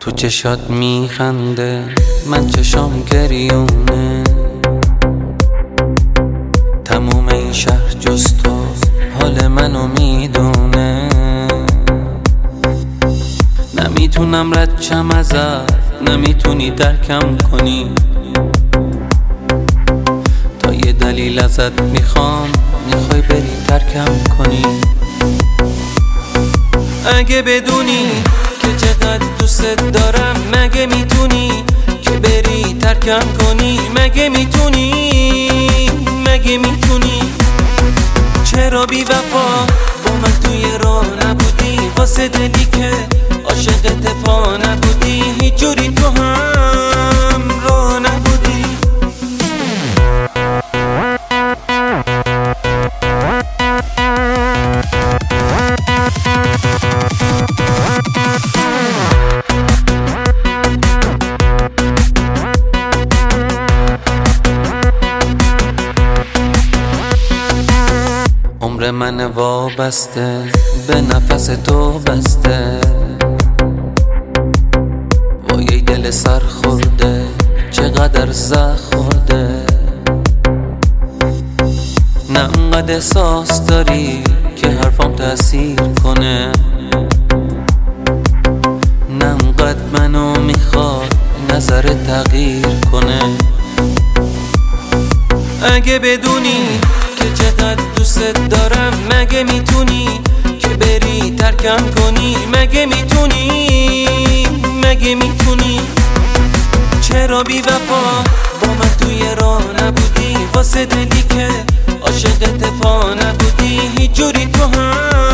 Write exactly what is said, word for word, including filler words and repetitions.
تو چشات میخنده من چشام گریونه، تموم این شهر جز تو حال منو میدونه. نمیتونم رد شم ازت، نمیتونی درکم کنی، تا یه دلیل ازت میخوام میخوای بری ترکم کنی. اگه بدونی که چقدر دوست دارم، مگه میتونی که بری ترکم کنی؟ مگه میتونی مگه میتونی چرا بی وفا با من توی راه نبودی؟ واسه دلی که عاشقت پا نبودی، هیچ جوری تو هم راه نبودی. عمر من وابسته به نفس تو بسته، وای دل سر خورده چقدر زخ خورده. نه انقدر احساس داری که حرفام تأثیر کنه، نه انقدر منو میخواد نظر تغییر کنه. اگه بدونی که چقدر دوست دارم، مگه میتونی که بری ترکم کنی؟ مگه میتونی مگه میتونی چرا بی وفا با من توی راه نبودی؟ واسه دلی که عاشقت پا نبودی، هیچ جوری تو هم